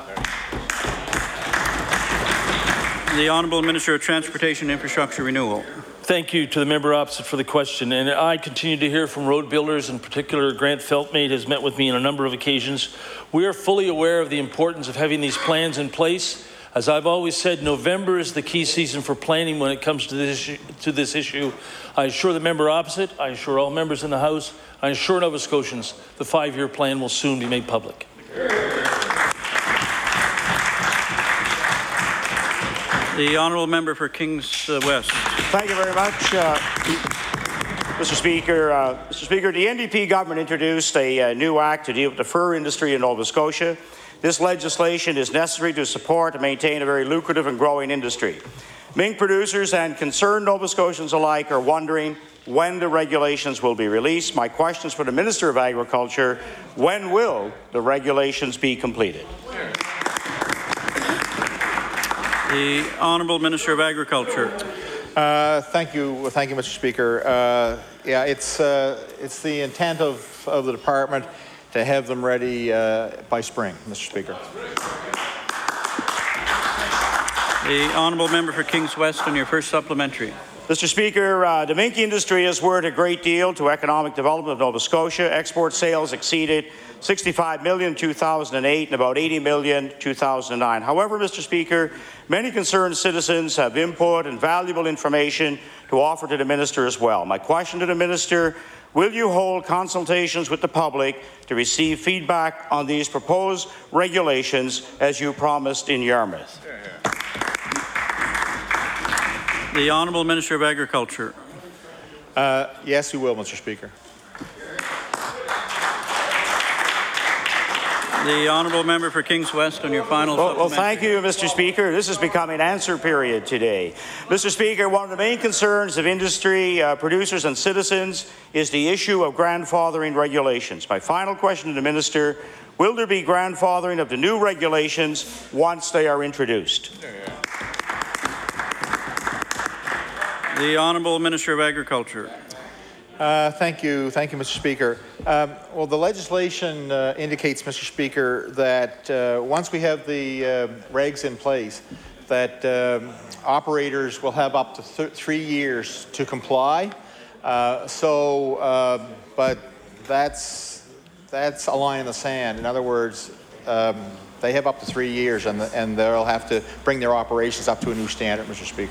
S2: The Honourable Minister of Transportation and Infrastructure Renewal.
S14: Thank you to the member opposite for the question. And I continue to hear from road builders, in particular Grant Feltmate has met with me on a number of occasions. We are fully aware of the importance of having these plans in place. As I've always said, November is the key season for planning when it comes to this issue. I assure the member opposite, I assure all members in the House, I assure Nova Scotians the 5-year plan will soon be made public.
S2: The honourable member for Kings West.
S7: Thank you very much, Mr. Speaker. Mr. Speaker, the NDP government introduced a new act to deal with the fur industry in Nova Scotia. This legislation is necessary to support and maintain a very lucrative and growing industry. Mink producers and concerned Nova Scotians alike are wondering when the regulations will be released. My question is for the Minister of Agriculture. When will the regulations be completed?
S2: The Honourable Minister of Agriculture.
S15: Thank you, Mr. Speaker. It's the intent of the department to have them ready by spring, Mr. Speaker.
S2: The Honourable Member for Kings West on your first supplementary.
S7: Mr. Speaker, the mink industry is worth a great deal to economic development of Nova Scotia. Export sales exceeded $65 million in 2008 and about $80 million in 2009. However, Mr. Speaker, many concerned citizens have input and valuable information to offer to the minister as well. My question to the minister, will you hold consultations with the public to receive feedback on these proposed regulations as you promised in Yarmouth?
S2: The Honourable Minister of Agriculture.
S15: Yes, we will, Mr. Speaker.
S2: The honourable member for Kings West on your final
S16: Well, thank you, Mr. Speaker. This is becoming answer period today. Mr. Speaker, one of the main concerns of industry, producers and citizens is the issue of grandfathering regulations. My final question to the Minister, will there be grandfathering of the new regulations once they are introduced?
S2: The Honourable Minister of Agriculture.
S15: Thank you, Mr. Speaker. Well, the legislation indicates, Mr. Speaker, that once we have the regs in place, that operators will have up to 3 years to comply. But that's a line in the sand. In other words, they have up to 3 years, and they'll have to bring their operations up to a new standard, Mr. Speaker.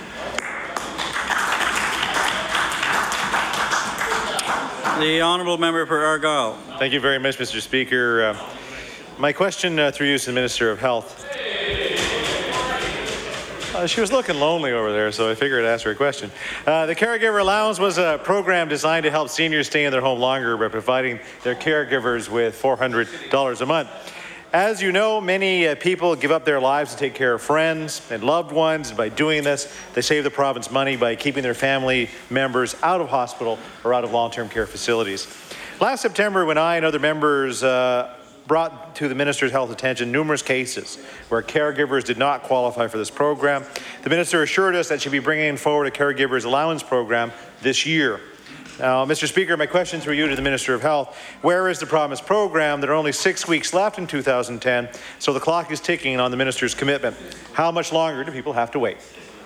S2: The honourable member for Argyll.
S8: Thank you very much, Mr. Speaker. My question through you to the Minister of Health. She was looking lonely over there, so I figured I'd ask her a question. The Caregiver Allowance was a program designed to help seniors stay in their home longer by providing their caregivers with $400 a month. As you know, many people give up their lives to take care of friends and loved ones. And by doing this, they save the province money by keeping their family members out of hospital or out of long-term care facilities. Last September, when I and other members brought to the Minister's Health attention numerous cases where caregivers did not qualify for this program, the Minister assured us that she'd be bringing forward a Caregivers Allowance program this year. Now, Mr. Speaker, my question through you to the Minister of Health, where is the promised program? There are only 6 weeks left in 2010, so the clock is ticking on the Minister's commitment. How much longer do people have to wait?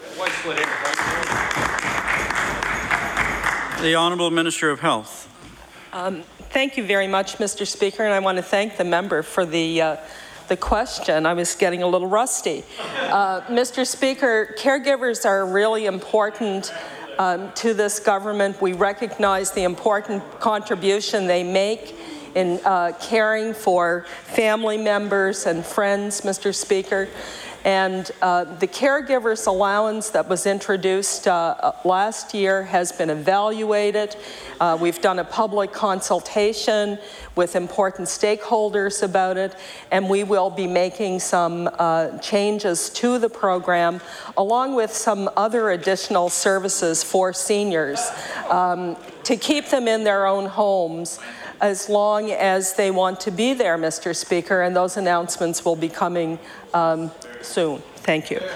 S2: The Honourable Minister of Health.
S17: Thank you very much, Mr. Speaker, and I want to thank the member for the question. I was getting a little rusty. Mr. Speaker, caregivers are really important to this government. We recognize the important contribution they make in caring for family members and friends, Mr. Speaker. And the Caregivers Allowance that was introduced last year has been evaluated. We've done a public consultation with important stakeholders about it, and we will be making some changes to the program, along with some other additional services for seniors to keep them in their own homes as long as they want to be there, Mr. Speaker, and those announcements will be coming soon. Thank you.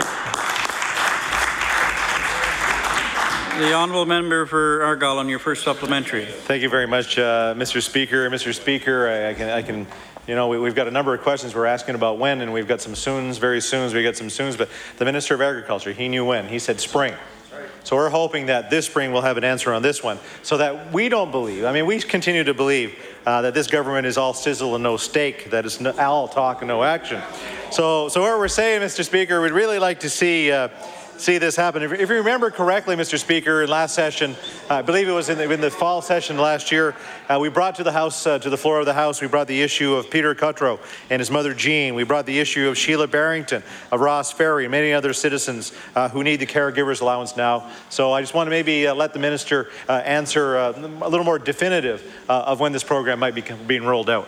S2: The honourable member for Argyll on your first supplementary.
S8: Thank you very much, Mr. Speaker. Mr. Speaker, I can. You know, we've got a number of questions we're asking about when, and we've got some soons, very soons. We got some soons, but the Minister of Agriculture, he knew when. He said spring. So we're hoping that this spring we'll have an answer on this one, so that we don't believe, I mean, we continue to believe that this government is all sizzle and no steak, that it's all talk and no action. So what we're saying, Mr. Speaker, we'd really like to see this happen. If you remember correctly, Mr. Speaker, in last session, I believe it was in the fall session last year, we brought to the House, to the floor of the House, we brought the issue of Peter Cutro and his mother Jean. We brought the issue of Sheila Barrington, of Ross Ferry, and many other citizens who need the caregivers allowance now. So I just want to maybe let the Minister answer a little more definitive of when this program might be being rolled out.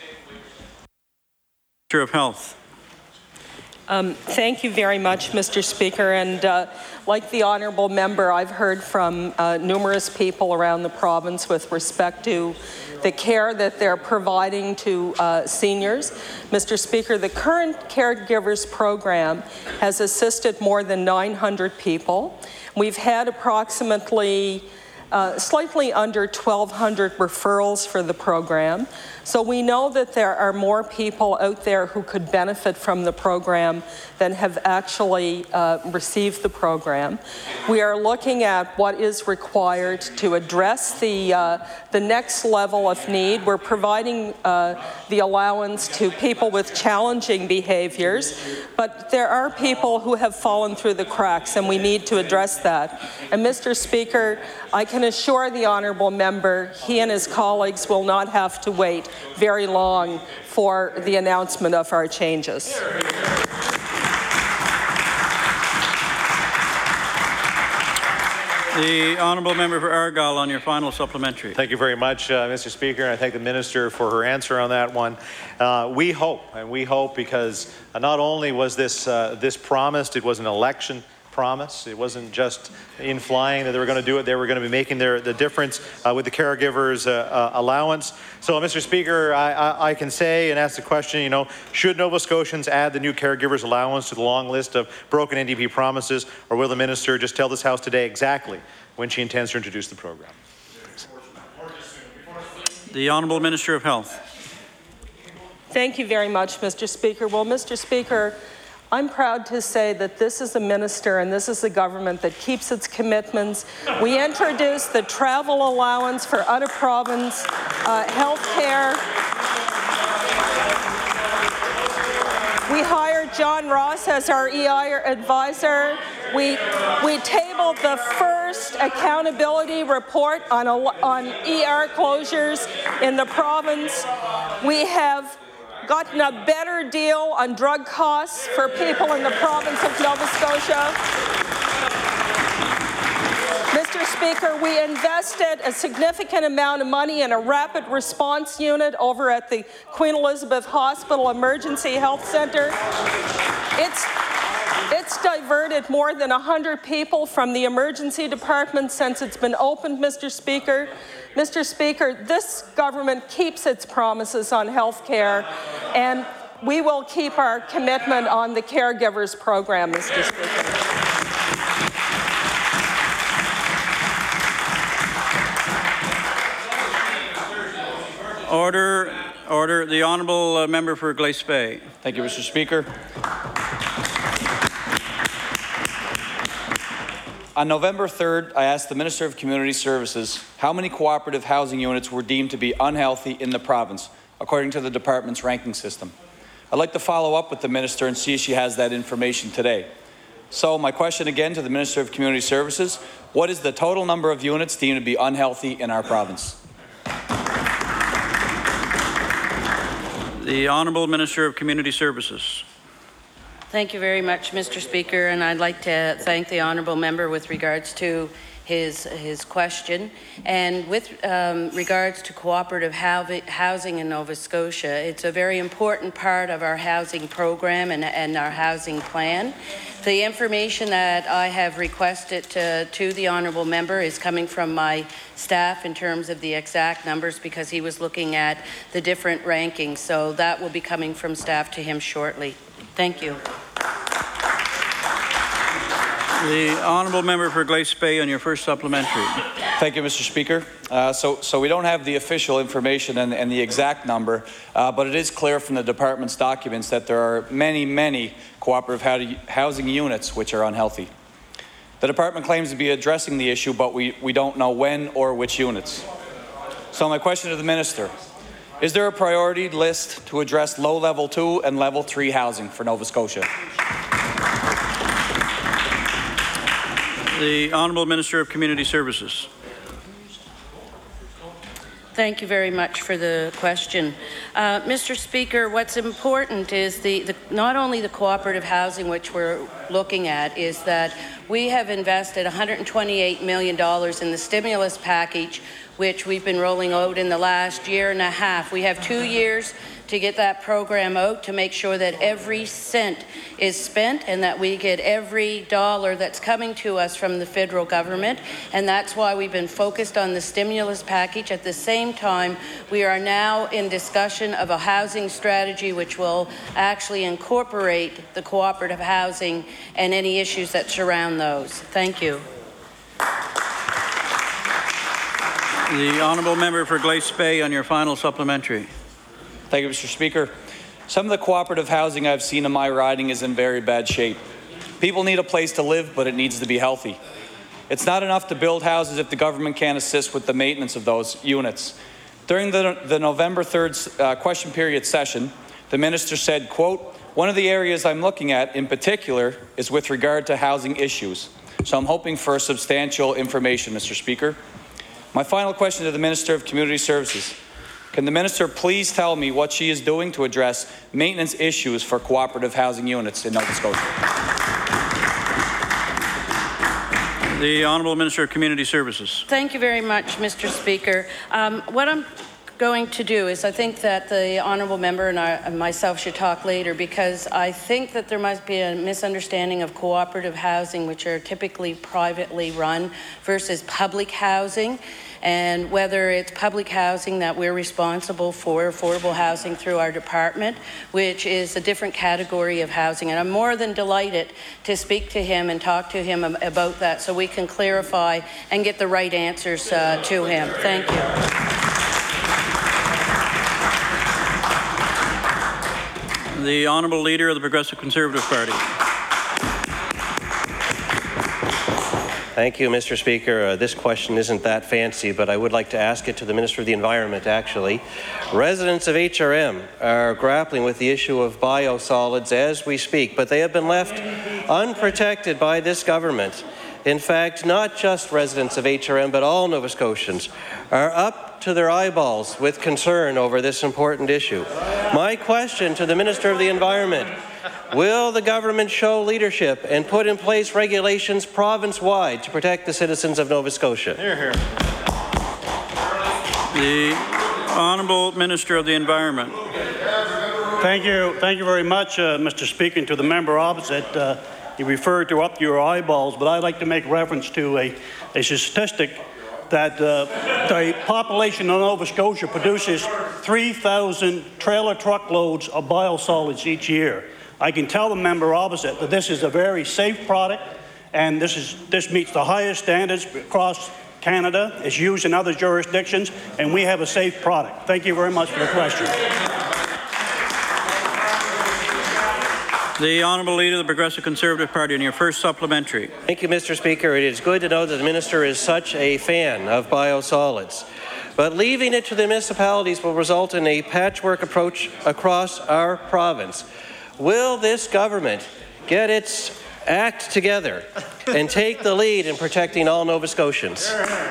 S2: Minister of Health.
S17: Thank you very much, Mr. Speaker. And like the honourable member, I've heard from numerous people around the province with respect to the care that they're providing to seniors. Mr. Speaker, the current Caregivers program has assisted more than 900 people. We've had approximately slightly under 1,200 referrals for the program. So we know that there are more people out there who could benefit from the program than have actually received the program. We are looking at what is required to address the next level of need. We're providing the allowance to people with challenging behaviors, but there are people who have fallen through the cracks, and we need to address that. And Mr. Speaker, I can assure the honourable member he and his colleagues will not have to wait very long for the announcement of our changes.
S2: The honourable member for Argyle on your final supplementary.
S8: Thank you very much, Mr. Speaker, and I thank the minister for her answer on that one. We hope because not only was this promised, it was an election promise. It wasn't just in flying that they were going to do it. They were going to be making the difference with the caregivers allowance. So, Mr. Speaker, I can say and ask the question, should Nova Scotians add the new caregivers allowance to the long list of broken NDP promises, or will the minister just tell this House today exactly when she intends to introduce the program?
S2: The Honourable Minister of Health.
S17: Thank you very much, Mr. Speaker. Well, Mr. Speaker, I'm proud to say that this is a minister and this is a government that keeps its commitments. We introduced the travel allowance for out-of-province health care. We hired John Ross as our EI advisor. We tabled the first accountability report on ER closures in the province. We have gotten a better deal on drug costs for people in the province of Nova Scotia. Mr. Speaker, we invested a significant amount of money in a rapid response unit over at the Queen Elizabeth Hospital Emergency Health Centre. It's diverted more than 100 people from the emergency department since it's been opened, Mr. Speaker. Mr. Speaker, this government keeps its promises on health care, and we will keep our commitment on the caregivers program, Mr. Speaker.
S2: Order. The honourable member for Glace Bay.
S18: Thank you, Mr. Speaker. On November 3rd, I asked the Minister of Community Services how many cooperative housing units were deemed to be unhealthy in the province, according to the department's ranking system. I'd like to follow up with the Minister and see if she has that information today. So my question again to the Minister of Community Services, what is the total number of units deemed to be unhealthy in our province?
S2: The Honourable Minister of Community Services.
S19: Thank you very much, Mr. Speaker, and I'd like to thank the honourable member with regards to his question. And with regards to cooperative housing in Nova Scotia, it's a very important part of our housing program and our housing plan. The information that I have requested to the honourable member is coming from my staff in terms of the exact numbers, because he was looking at the different rankings. So that will be coming from staff to him shortly. Thank you.
S2: The honourable member for Glace Bay on your first supplementary.
S18: Thank you, Mr. Speaker. So we don't have the official information and the exact number, but it is clear from the department's documents that there are many cooperative housing units which are unhealthy. The department claims to be addressing the issue, but we don't know when or which units. So my question to the minister, is there a priority list to address low level 2 and level 3 housing for Nova Scotia?
S2: The Honourable Minister of Community Services.
S19: Thank you very much for the question. Mr. Speaker, what's important is not only the cooperative housing which we're looking at, is that we have invested $128 million in the stimulus package, which we've been rolling out in the last year and a half. We have 2 years to get that program out to make sure that every cent is spent and that we get every dollar that's coming to us from the federal government. And that's why we've been focused on the stimulus package. At the same time, we are now in discussion of a housing strategy which will actually incorporate the cooperative housing and any issues that surround those. Thank you.
S2: The honourable member for Glace Bay on your final supplementary.
S18: Thank you, Mr. Speaker. Some of the cooperative housing I've seen in my riding is in very bad shape. People need a place to live, but it needs to be healthy. It's not enough to build houses if the government can't assist with the maintenance of those units. During the November 3rd question period session, the minister said, quote, "One of the areas I'm looking at in particular is with regard to housing issues." So I'm hoping for substantial information, Mr. Speaker. My final question to the Minister of Community Services. Can the minister please tell me what she is doing to address maintenance issues for cooperative housing units in Nova Scotia?
S2: The Honourable Minister of Community Services.
S19: Thank you very much, Mr. Speaker. What I'm going to do is I think that the honourable member and myself should talk later, because I think that there must be a misunderstanding of cooperative housing, which are typically privately run, versus public housing, and whether it's public housing that we're responsible for, affordable housing through our department, which is a different category of housing. And I'm more than delighted to speak to him and talk to him about that so we can clarify and get the right answers to him. Thank you.
S2: The Honourable Leader of the Progressive Conservative Party.
S5: Thank you, Mr. Speaker. This question isn't that fancy, but I would like to ask it to the Minister of the Environment, actually. Residents of HRM are grappling with the issue of biosolids as we speak, but they have been left unprotected by this government. In fact, not just residents of HRM, but all Nova Scotians are up to their eyeballs with concern over this important issue. My question to the Minister of the Environment: will the government show leadership and put in place regulations province-wide to protect the citizens of Nova Scotia?
S2: Hear, hear. The Honourable Minister of the Environment.
S20: Thank you very much, Mr. Speaker. And to the member opposite, you referred to up your eyeballs, but I'd like to make reference to a statistic that the population of Nova Scotia produces 3,000 trailer truckloads of biosolids each year. I can tell the member opposite that this is a very safe product, and this meets the highest standards across Canada. It's used in other jurisdictions, and we have a safe product. Thank you very much for the question.
S2: The Honourable Leader of the Progressive Conservative Party on your first supplementary.
S5: Thank you, Mr. Speaker. It is good to know that the Minister is such a fan of biosolids. But leaving it to the municipalities will result in a patchwork approach across our province. Will this government get its act together and take the lead in protecting all Nova Scotians?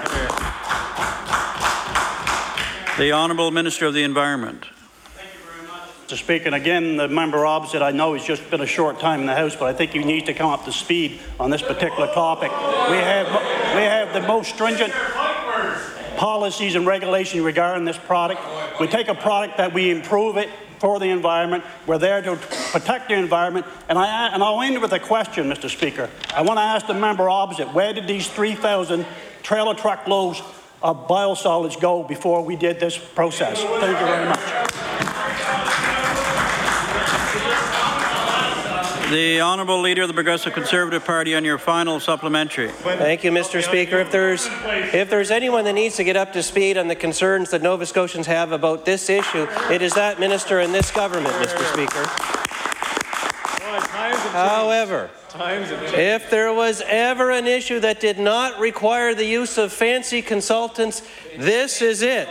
S2: The Honourable Minister of the Environment.
S20: Mr. Speaker, and again, the member opposite, I know he's just been a short time in the House, but I think he needs to come up to speed on this particular topic. We have the most stringent policies and regulations regarding this product. We take a product that we improve it for the environment. We're there to protect the environment. And I'll end with a question, Mr. Speaker. I want to ask the member opposite, where did these 3,000 trailer truckloads of biosolids go before we did this process? Thank you very much.
S2: The Honourable Leader of the Progressive Conservative Party on your final supplementary.
S5: Thank you, Mr. Speaker. If there's anyone that needs to get up to speed on the concerns that Nova Scotians have about this issue, it is that minister and this government, Mr. Speaker. However, if there was ever an issue that did not require the use of fancy consultants, this is it.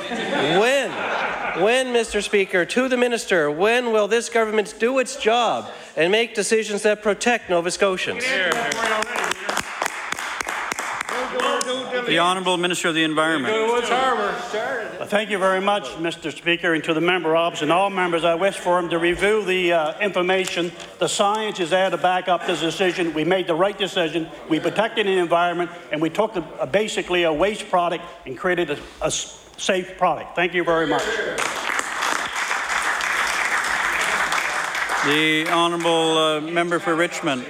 S5: When, Mr. Speaker, to the minister, when will this government do its job and make decisions that protect Nova Scotians?
S2: The Honourable Minister of the Environment.
S20: Thank you very much, Mr. Speaker, and to the member opposite and all members, I wish for him to review the information. The science is there to back up this decision. We made the right decision. We protected the environment, and we took basically a waste product and created a safe product. Thank you very much.
S2: The Honourable Member for Richmond.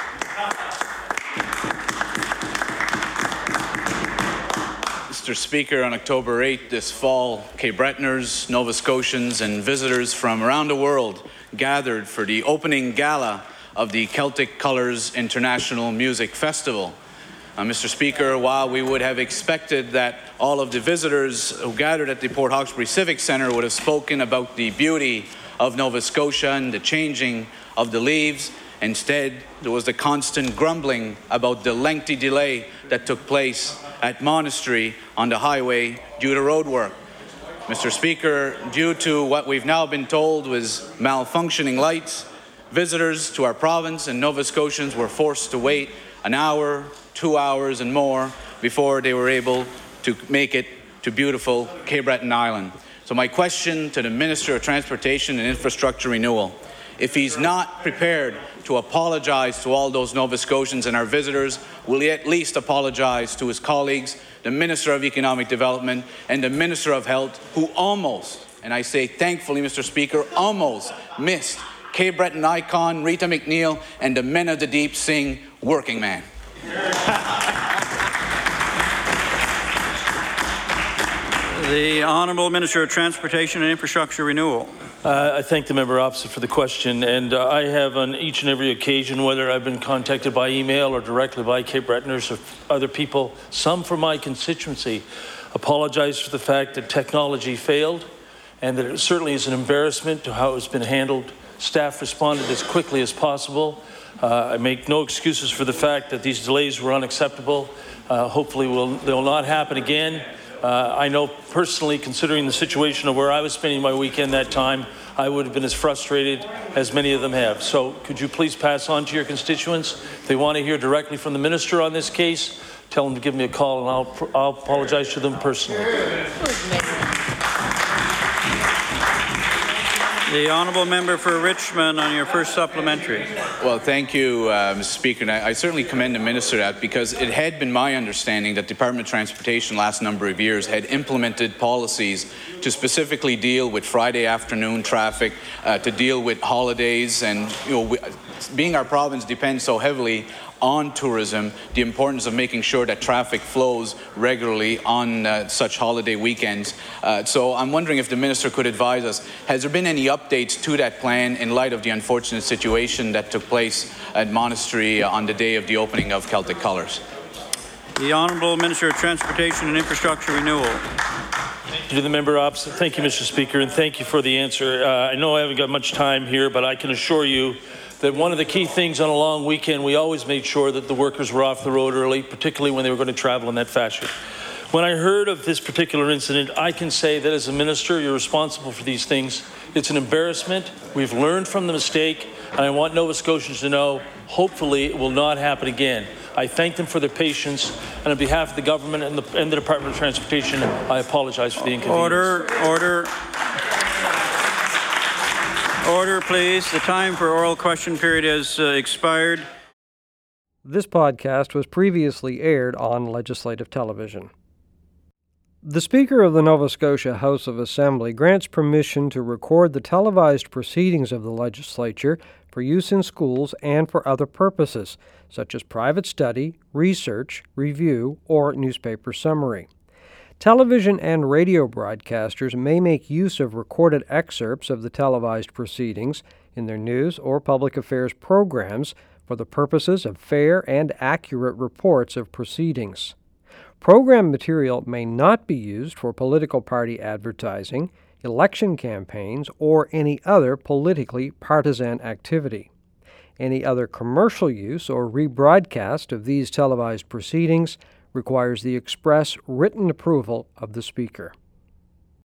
S3: Mr. Speaker, on October 8th this fall, Cape Bretoners, Nova Scotians and visitors from around the world gathered for the opening gala of the Celtic Colours International Music Festival. Mr. Speaker, while we would have expected that all of the visitors who gathered at the Port Hawkesbury Civic Centre would have spoken about the beauty of Nova Scotia and the changing of the leaves, instead there was the constant grumbling about the lengthy delay that took place at Monastery on the highway due to road work. Mr. Speaker, due to what we've now been told was malfunctioning lights, visitors to our province and Nova Scotians were forced to wait an hour, 2 hours and more before they were able to make it to beautiful Cape Breton Island. So my question to the Minister of Transportation and Infrastructure Renewal If he's not prepared to apologize to all those Nova Scotians and our visitors, will he at least apologize to his colleagues, the Minister of Economic Development and the Minister of Health, who almost, and I say thankfully, Mr. Speaker, almost missed Cape Breton icon Rita McNeil and the Men of the Deep sing Working Man.
S2: The Honourable Minister of Transportation and Infrastructure Renewal.
S14: I thank the member opposite for the question, and I have on each and every occasion, whether I've been contacted by email or directly by Cape Bretoners or other people, some from my constituency, apologize for the fact that technology failed and that it certainly is an embarrassment to how it's been handled. Staff responded as quickly as possible. I make no excuses for the fact that these delays were unacceptable. Hopefully they will not happen again. I know personally, considering the situation of where I was spending my weekend that time, I would have been as frustrated as many of them have. So could you please pass on to your constituents? If they want to hear directly from the minister on this case, tell them to give me a call and I'll apologize to them personally.
S2: The Honourable Member for Richmond on your first supplementary.
S3: Well, thank you, Mr. Speaker. And I certainly commend the Minister that, because it had been my understanding that the Department of Transportation last number of years had implemented policies to specifically deal with Friday afternoon traffic, to deal with holidays, and being our province depends so heavily on tourism, the importance of making sure that traffic flows regularly on such holiday weekends. So I'm wondering if the Minister could advise us, has there been any updates to that plan in light of the unfortunate situation that took place at Monastery on the day of the opening of Celtic Colours?
S2: The Honourable Minister of Transportation and Infrastructure Renewal.
S14: To the member opposite, thank you, Mr. Speaker, and thank you for the answer. I know I haven't got much time here, but I can assure you that one of the key things on a long weekend, we always made sure that the workers were off the road early, particularly when they were going to travel in that fashion. When I heard of this particular incident, I can say that as a minister, you're responsible for these things. It's an embarrassment. We've learned from the mistake, and I want Nova Scotians to know, hopefully it will not happen again. I thank them for their patience, and on behalf of the government and the Department of Transportation, I apologize for the inconvenience.
S2: Order, please. The time for oral question period has expired.
S1: This podcast was previously aired on Legislative Television. The Speaker of the Nova Scotia House of Assembly grants permission to record the televised proceedings of the Legislature for use in schools and for other purposes, such as private study, research, review, or newspaper summary. Television and radio broadcasters may make use of recorded excerpts of the televised proceedings in their news or public affairs programs for the purposes of fair and accurate reports of proceedings. Program material may not be used for political party advertising, election campaigns, or any other politically partisan activity. Any other commercial use or rebroadcast of these televised proceedings requires the express written approval of the Speaker.